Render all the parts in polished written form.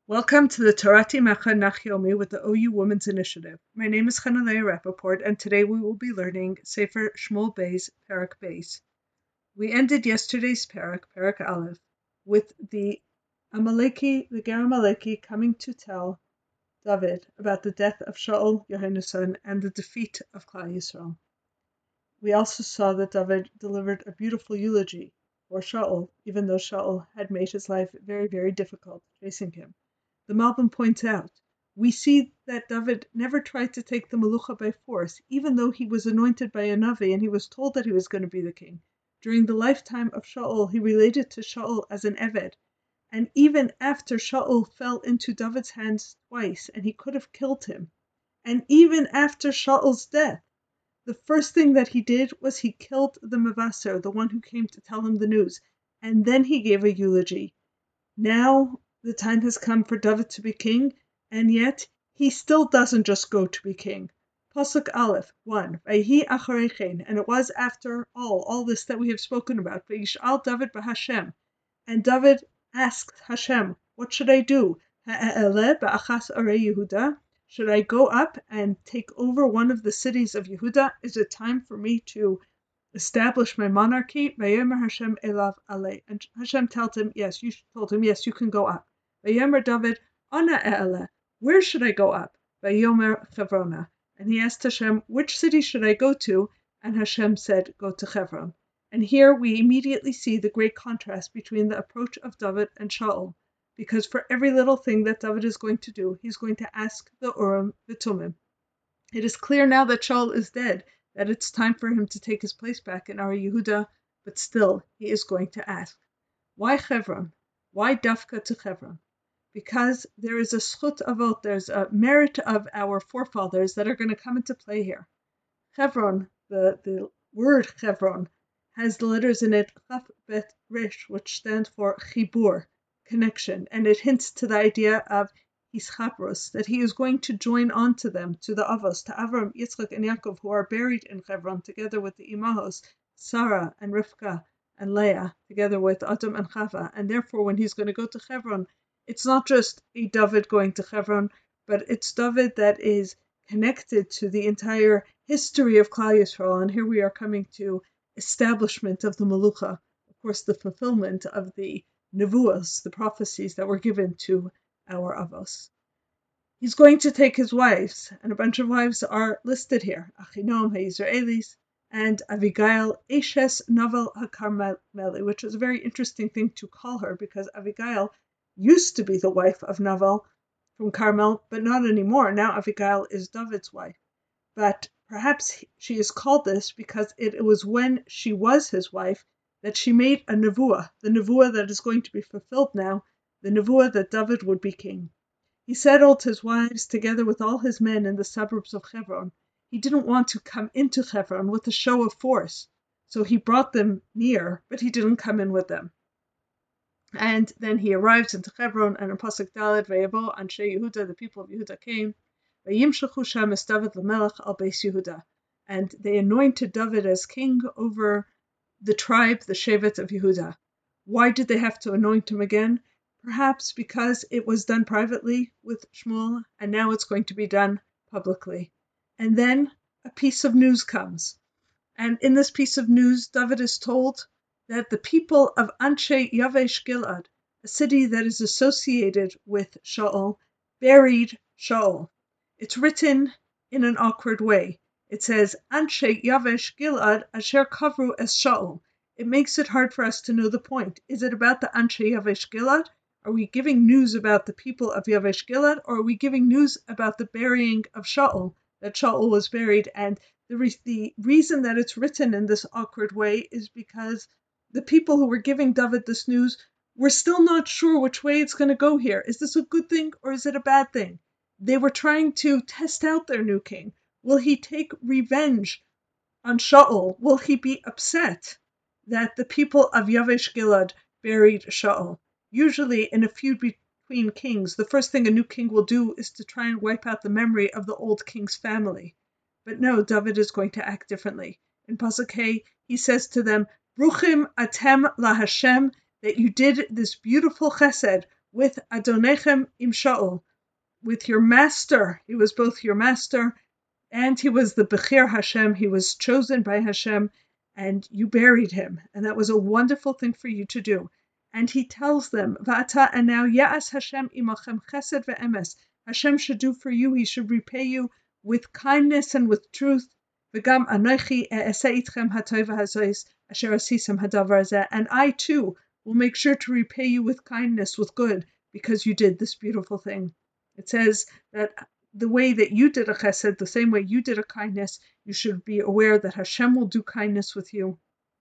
Welcome to the Torati Mecha Nachyomi with the OU Women's Initiative. My name is Chanalea Rappaport, and today we will be learning Sefer Shmuel Beis, Parak Beis. We ended yesterday's Parak Aleph, with the Ger Amaleki coming to tell David about the death of Shaul Yohanan and the defeat of Klal Yisrael. We also saw that David delivered a beautiful eulogy for Shaul, even though Shaul had made his life very, very difficult facing him. The Malbim points out, we see that David never tried to take the Melucha by force, even though he was anointed by a Navi and he was told that he was going to be the king. During the lifetime of Shaul, he related to Shaul as an Eved, and even after Shaul fell into David's hands twice and he could have killed him, and even after Shaul's death, the first thing that he did was he killed the Mavasser, the one who came to tell him the news, and then he gave a eulogy. Now the time has come for David to be king, and yet he still doesn't just go to be king. Pasuk Aleph 1. Vayhi acharei chen, and it was after all this that we have spoken about. Vayishal David b'Hashem, and David asked Hashem, what should I do? Ha'eleh ba'achas arei Yehuda? Should I go up and take over one of the cities of Yehuda? Is it time for me to establish my monarchy? Vayomer Hashem elav alei. And Hashem told him, yes, you can go up. Vayomer David, ana e'eleh. Where should I go up? Vayomer Chevrona. And he asked Hashem, which city should I go to? And Hashem said, go to Chevron. And here we immediately see the great contrast between the approach of David and Shaul. Because for every little thing that David is going to do, he's going to ask the Urim v'Tumim. It is clear now that Shaul is dead, that it's time for him to take his place back in Ari Yehuda, but still he is going to ask, why Chevron? Why Dafka to Chevron? Because there is a schut avot, there's a merit of our forefathers that are going to come into play here. Chevron, the word Chevron, has the letters in it Chaf Bet Resh, which stand for Chibur, connection, and it hints to the idea of Hischabros, that he is going to join on to them, to the Avos, to Avram, Yitzchak, and Yaakov, who are buried in Chevron, together with the Imahos, Sarah and Rivka and Leah, together with Adam and Chava. And therefore, when he's going to go to Chevron, it's not just a David going to Chevron, but it's David that is connected to the entire history of Klal Yisrael. And here we are coming to establishment of the Melucha, of course, the fulfillment of the Nevuos, the prophecies that were given to our Avos. He's going to take his wives, and a bunch of wives are listed here. Achinom HaYisraelis and Avigail Eshes Naval HaKarmeli, which is a very interesting thing to call her, because Avigail used to be the wife of Naval from Carmel, but not anymore. Now Avigail is David's wife. But perhaps she is called this because it was when she was his wife that she made a nevuah, the nevuah that is going to be fulfilled now, the nevuah that David would be king. He settled his wives together with all his men in the suburbs of Hebron. He didn't want to come into Hebron with a show of force, so he brought them near, but he didn't come in with them. And then he arrives into Hebron, and in Pasuk Daled, Vayavo Anshe Yehuda, the people of Yehuda came, Vayimshachu Sham es David l'melech al Beis Yehuda, and they anointed David as king over the tribe, the Shevet of Yehuda. Why did they have to anoint him again? Perhaps because it was done privately with Shmuel, and now it's going to be done publicly. And then a piece of news comes. And in this piece of news, David is told that the people of Anshe Yavesh Gilad, a city that is associated with Shaul, buried Shaul. It's written in an awkward way. It says, Anshe Yavesh Gilad asher kavru es Shaul. It makes it hard for us to know the point. Is it about the Anshe Yavesh Gilad? Are we giving news about the people of Yavesh Gilad, or are we giving news about the burying of Shaul, that Shaul was buried? And the reason that it's written in this awkward way is because the people who were giving David this news were still not sure which way it's going to go here. Is this a good thing or is it a bad thing? They were trying to test out their new king. Will he take revenge on Shaul? Will he be upset that the people of Yavesh Gilad buried Shaul? Usually in a feud between kings, the first thing a new king will do is to try and wipe out the memory of the old king's family. But no, David is going to act differently. In Pasuk Hey, he says to them, Bruchim atem la Hashem, that you did this beautiful chesed with Adonechem im Shaul, with your master. He was both your master and he was the Bechir Hashem. He was chosen by Hashem, and you buried him. And that was a wonderful thing for you to do. And he tells them, Va'ata, and now Ya'as Hashem imachem chesed ve'emes. Hashem should do for you, he should repay you with kindness and with truth. V'gam anochi e'aseh itchem hatov hazois asher asisem hadavar zeh. And I too will make sure to repay you with kindness, with good, because you did this beautiful thing. It says that the way that you did a chesed, the same way you did a kindness, you should be aware that Hashem will do kindness with you,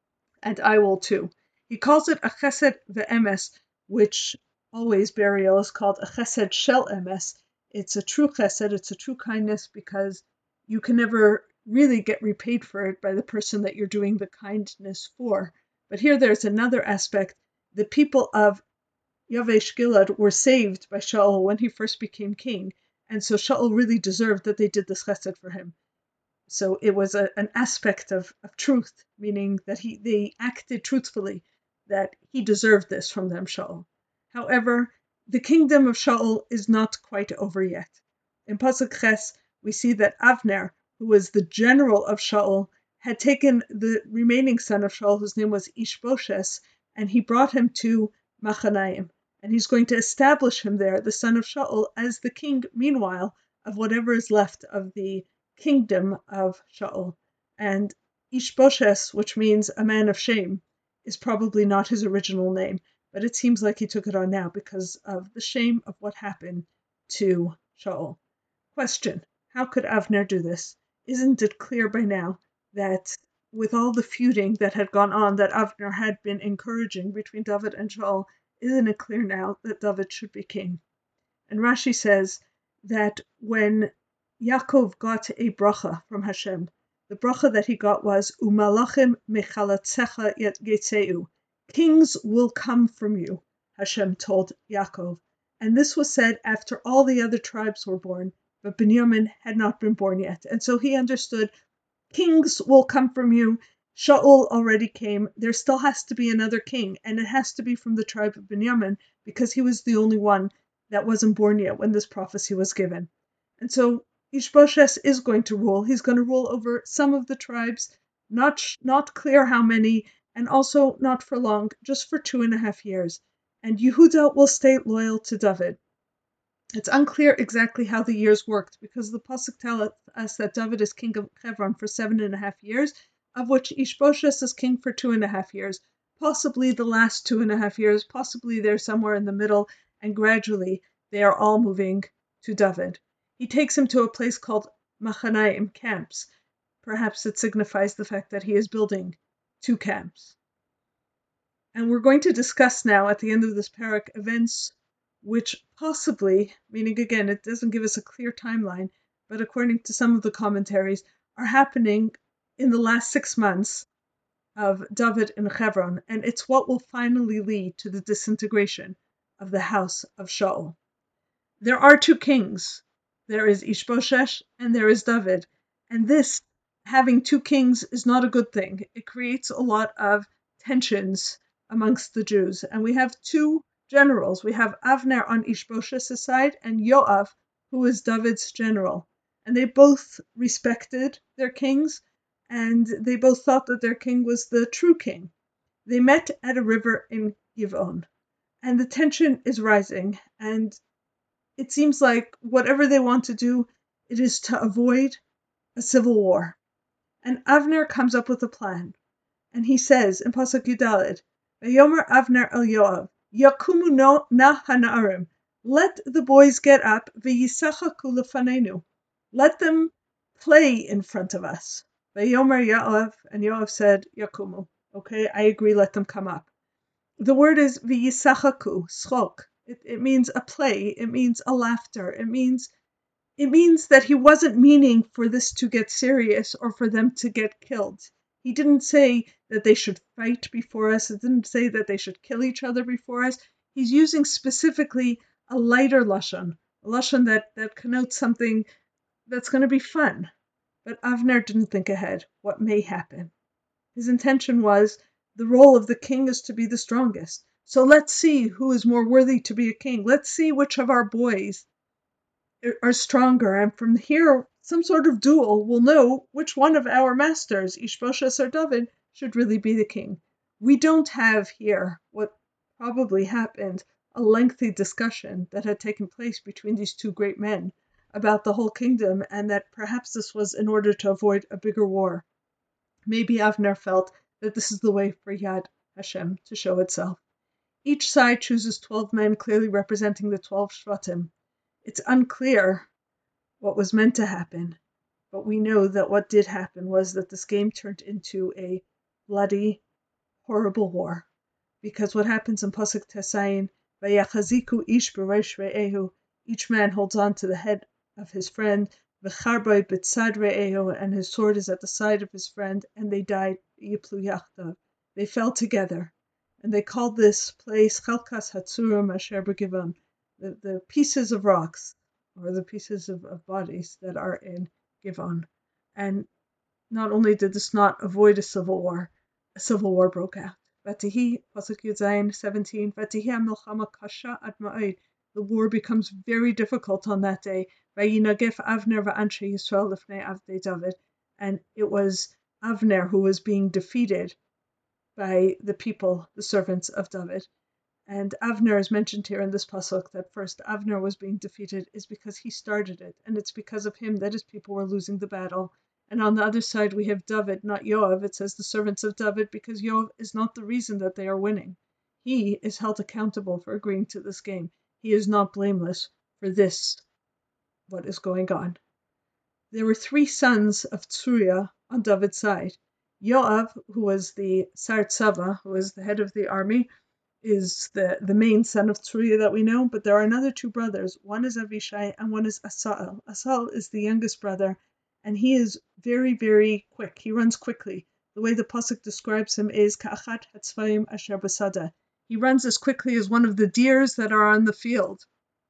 and I will too. He calls it a chesed ve'emes, which always burial is called a chesed shel emes. It's a true chesed, it's a true kindness, because you can never really get repaid for it by the person that you're doing the kindness for. But here there's another aspect. The people of Yavesh Gilad were saved by Shaul when he first became king, and so Shaul really deserved that they did this chesed for him. So it was an aspect of truth, meaning that they acted truthfully, that he deserved this from them, Shaul. However, the kingdom of Shaul is not quite over yet. In Pasuk Ches, we see that Avner, who was the general of Shaul, had taken the remaining son of Shaul, whose name was Ishboshes, and he brought him to Machanaim. And he's going to establish him there, the son of Shaul, as the king, meanwhile, of whatever is left of the kingdom of Shaul. And Ishboshes, which means a man of shame, is probably not his original name, but it seems like he took it on now because of the shame of what happened to Shaul. Question: how could Avner do this? Isn't it clear by now that with all the feuding that had gone on, that Avner had been encouraging between David and Shaul, isn't it clear now that David should be king? And Rashi says that when Yaakov got a bracha from Hashem, the bracha that he got was, Umalachim mechalatzecha yetzeu. Kings will come from you, Hashem told Yaakov. And this was said after all the other tribes were born, but Binyamin had not been born yet. And so he understood, kings will come from you. Shaul already came. There still has to be another king, and it has to be from the tribe of Binyamin, because he was the only one that wasn't born yet when this prophecy was given. And so Ishboshes is going to rule. He's going to rule over some of the tribes, not clear how many, and also not for long, just for 2.5 years. And Yehuda will stay loyal to David. It's unclear exactly how the years worked, because the pasuk tells us that David is king of Hebron for 7.5 years, of which Ishboshes is king for 2.5 years, possibly the last 2.5 years, possibly they're somewhere in the middle, and gradually they are all moving to David. He takes him to a place called Machanaim, camps. Perhaps it signifies the fact that he is building 2 camps. And we're going to discuss now at the end of this parak events which possibly, meaning again, it doesn't give us a clear timeline, but according to some of the commentaries, are happening in the last 6 months of David in Hebron, and it's what will finally lead to the disintegration of the house of Shaul. There are 2 kings. There is Ishboshesh and there is David, and this, having 2 kings, is not a good thing. It creates a lot of tensions amongst the Jews, and we have 2 generals. We have Avner on Ishbosheth's side and Yoav, who is David's general. And they both respected their kings, and they both thought that their king was the true king. They met at a river in Givon, and the tension is rising, and it seems like whatever they want to do, it is to avoid a civil war. And Avner comes up with a plan, and he says in Pasuk Yudalid, Vayomer Avner el Yoav, Yakumu no na hana'arim. Let the boys get up, v'yisachaku lefanenu. Let them play in front of us. Vayomer Yoav, and Yoav said, Yakumu. Okay, I agree, let them come up. The word is v'yisachaku, schok. It means a play, it means a laughter, it means that he wasn't meaning for this to get serious or for them to get killed. He didn't say that they should fight before us. It didn't say that they should kill each other before us. He's using specifically a lighter lashon, a lashon that connotes something that's going to be fun. But Avner didn't think ahead what may happen. His intention was the role of the king is to be the strongest. So let's see who is more worthy to be a king. Let's see which of our boys are stronger. And from here, some sort of duel will know which one of our masters, Ishbosheth or David, should really be the king. We don't have here what probably happened, a lengthy discussion that had taken place between these two great men about the whole kingdom, and that perhaps this was in order to avoid a bigger war. Maybe Avner felt that this is the way for Yad Hashem to show itself. Each side chooses 12 men clearly representing the 12 Shvatim. It's unclear what was meant to happen, but we know that what did happen was that this game turned into a bloody, horrible war. Because what happens in Pasuk Tesayin, Vayachaziku ish b'reish re'ehu, each man holds on to the head of his friend, V'charboi b'tzad re'ehu, and his sword is at the side of his friend, and they died, Yiplu yachdav. They fell together. And they called this place Chalkas Hatzurim Asher B'Givon, the pieces of rocks, or the pieces of bodies that are in Givon. And not only did this not avoid a civil war broke out. Vatihi, Pasuk Yud Zayin 17, Vatihi ha-milchama kasha ad ma'od. The war becomes very difficult on that day. Vayinagef Avner va'anshe Yisrael lifnei avdei David. And it was Avner who was being defeated by the people, the servants of David. And Avner is mentioned here in this pasuk, that first Avner was being defeated is because he started it, and it's because of him that his people were losing the battle. And on the other side we have David, not Yoav. It says the servants of David, because Yoav is not the reason that they are winning. He is held accountable for agreeing to this game. He is not blameless for this, what is going on. There were 3 sons of Tsurya on David's side. Yoav, who was the Sar Tzava, who was the head of the army, is the main son of Tsurya that we know, but there are another 2 brothers. One is Avishai and one is Asael. Asael is the youngest brother, and he is very, very quick. He runs quickly. The way the pasuk describes him is Ka'achat hatzvaim asher basada. He runs as quickly as one of the deers that are on the field.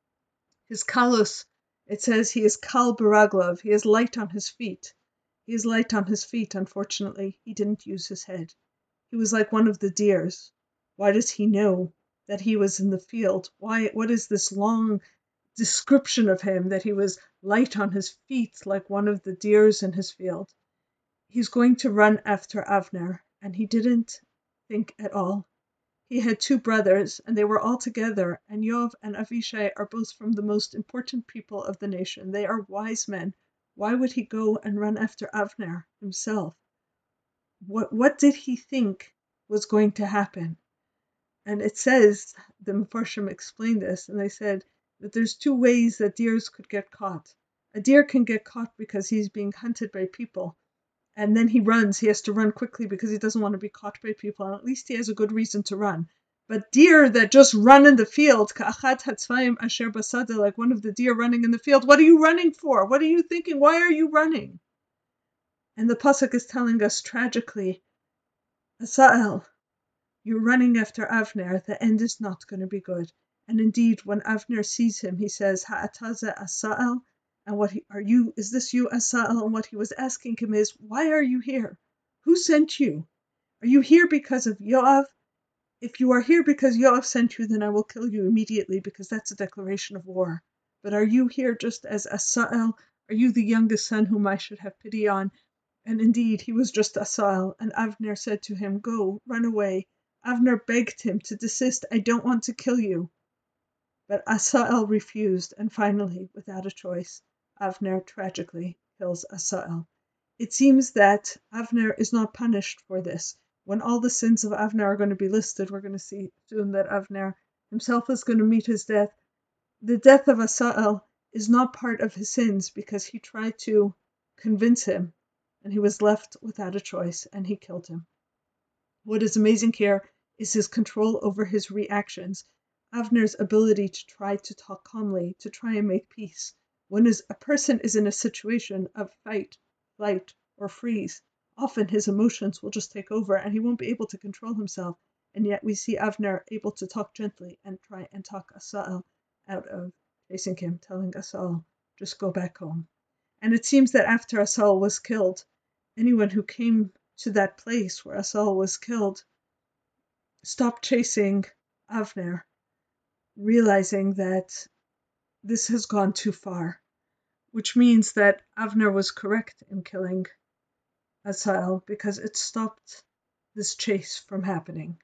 His kalus, it says he is kal baraglov. He is light on his feet. He is light on his feet, unfortunately. He didn't use his head. He was like one of the deers. Why does he know that he was in the field? What is this long description of him, that he was light on his feet like one of the deers in his field? He's going to run after Avner, and he didn't think at all. He had 2 brothers, and they were all together, and Yoav and Avishai are both from the most important people of the nation. They are wise men. Why would he go and run after Avner himself? What did he think was going to happen? And it says, the Mefarshim explained this, and they said that there's 2 ways that deers could get caught. A deer can get caught because he's being hunted by people, and then he runs. He has to run quickly because he doesn't want to be caught by people, and at least he has a good reason to run. But deer that just run in the field, ka'achat hatzvaim asher basada, like one of the deer running in the field, what are you running for? What are you thinking? Why are you running? And the pasuk is telling us tragically, Asael, you're running after Avner, the end is not going to be good. And indeed, when Avner sees him, he says, Ha'ataza Asael, and is this you, Asael? And what he was asking him is, why are you here? Who sent you? Are you here because of Yoav? If you are here because Yoav sent you, then I will kill you immediately, because that's a declaration of war. But are you here just as Asael? Are you the youngest son whom I should have pity on? And indeed, he was just Asael, and Avner said to him, go, run away. Avner begged him to desist. I don't want to kill you. But Asael refused, and finally, without a choice, Avner tragically kills Asael. It seems that Avner is not punished for this. When all the sins of Avner are going to be listed, we're going to see soon that Avner himself is going to meet his death. The death of Asael is not part of his sins, because he tried to convince him, and he was left without a choice, and he killed him. What is amazing here is his control over his reactions. Avner's ability to try to talk calmly, to try and make peace. When a person is in a situation of fight, flight, or freeze, often his emotions will just take over and he won't be able to control himself. And yet we see Avner able to talk gently and try and talk Asael out of chasing him, telling Asael, just go back home. And it seems that after Asael was killed, anyone who came to that place where Asael was killed stopped chasing Avner, realizing that this has gone too far, which means that Avner was correct in killing Asael because it stopped this chase from happening.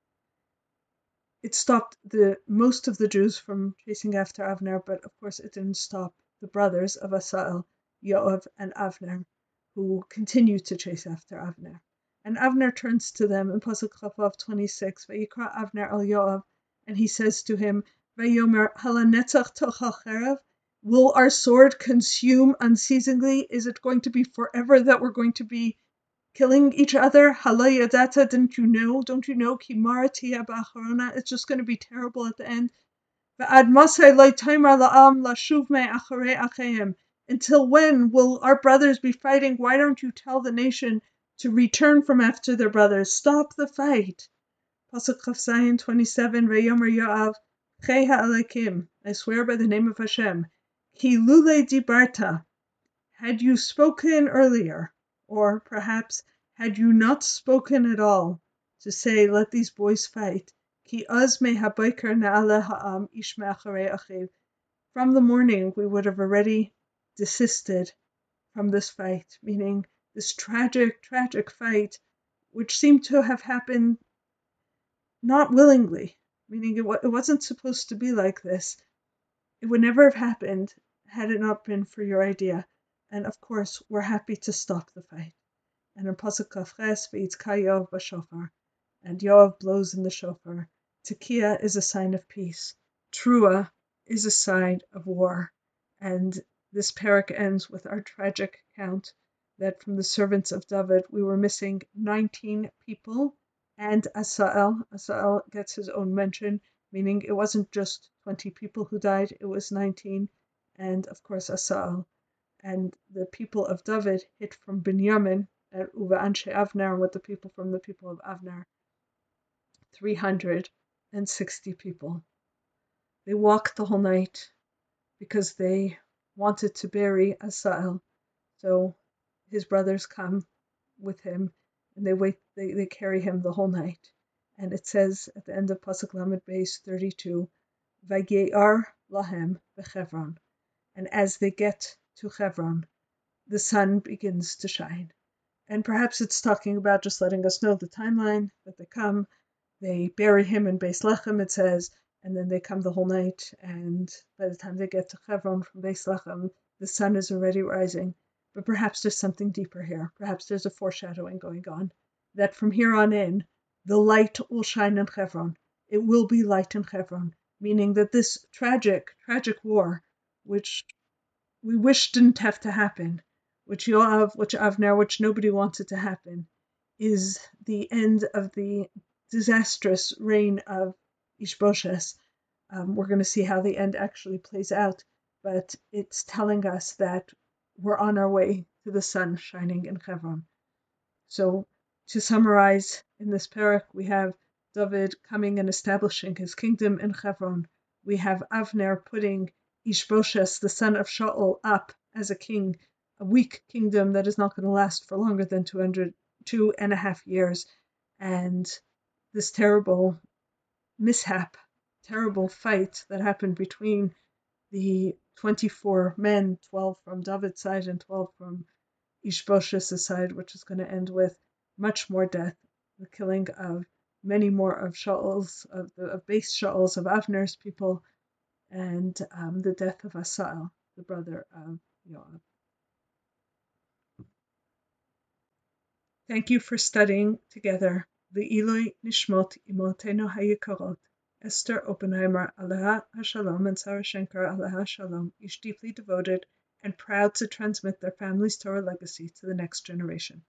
It stopped most of the Jews from chasing after Avner, but of course it didn't stop the brothers of Asael, Yoav and Avner, who continued to chase after Avner. And Avner turns to them in Pasuk Chavav 26, Vayikra Avner al Yoav, and he says to him, Vayomer halanetzach tochal cherev, will our sword consume unceasingly? Is it going to be forever that we're going to be killing each other? Hala yadata, didn't you know? Don't you know? Ki maratia ba'acharona, it's just going to be terrible at the end. Va'ad masay lo taimar la'am lashuv me acharei acheim. Until when will our brothers be fighting? Why don't you tell the nation to return from after their brothers? Stop the fight. Pasuk Chaf Zayin 27, Vayomer Yoav, Chei ha'alekim, I swear by the name of Hashem, Ki lule dibarta, had you spoken earlier, or perhaps had you not spoken at all, to say, let these boys fight, Ki az me habayker na'ale ha'am ish me'acharei achiv, from the morning we would have already desisted from this fight, meaning this tragic fight, which seemed to have happened not willingly, meaning it wasn't supposed to be like this. It would never have happened had it not been for your idea. And of course, we're happy to stop the fight. And in Pasuk Kafches, V'yitzka Yoav b'shofar, and Yoav blows in the shofar. Tekiah is a sign of peace. Trua is a sign of war. And this parak ends with our tragic count that from the servants of David, we were missing 19 people, and Asael. Asael gets his own mention, meaning it wasn't just 20 people who died, it was 19, and of course Asael. And the people of David hid from Binyamin, Uva Anshe Avner, with the people from the people of Avner, 360 people. They walked the whole night because they wanted to bury Asael. So his brothers come with him and they carry him the whole night. And it says at the end of Pasuk Lamed Beis 32, Vayar lahem b'Chevron. And as they get to Chevron, the sun begins to shine. And perhaps it's talking about just letting us know the timeline that they come, they bury him in Beis Lechem, it says, and then they come the whole night, and by the time they get to Chevron from Beis Lechem, the sun is already rising. But perhaps there's something deeper here. Perhaps there's a foreshadowing going on, that from here on in, the light will shine in Chevron. It will be light in Chevron, meaning that this tragic war, which we wish didn't have to happen, which Yoav, which Avner, which nobody wanted to happen, is the end of the disastrous reign of Ishbosheth. We're going to see how the end actually plays out, but it's telling us that we're on our way to the sun shining in Hebron. So to summarize, in this parak, we have David coming and establishing his kingdom in Hebron. We have Avner putting Ishbosheth, the son of Shaul, up as a king, a weak kingdom that is not going to last for longer than 2.5 years. And this terrible mishap, terrible fight that happened between the 24 men, 12 from David's side and 12 from Ishbosheth's side, which is going to end with much more death, the killing of many more of Shaul's, of base Shaul's, of Avner's people, and the death of Asael, the brother of Yoav. Thank you for studying together the Iloi Nishmot Imotenu Hayikarot, Esther Oppenheimer, Aleha Hashalom, and Sarah Schenker, Aleha Shalom, each deeply devoted and proud to transmit their family's Torah legacy to the next generation.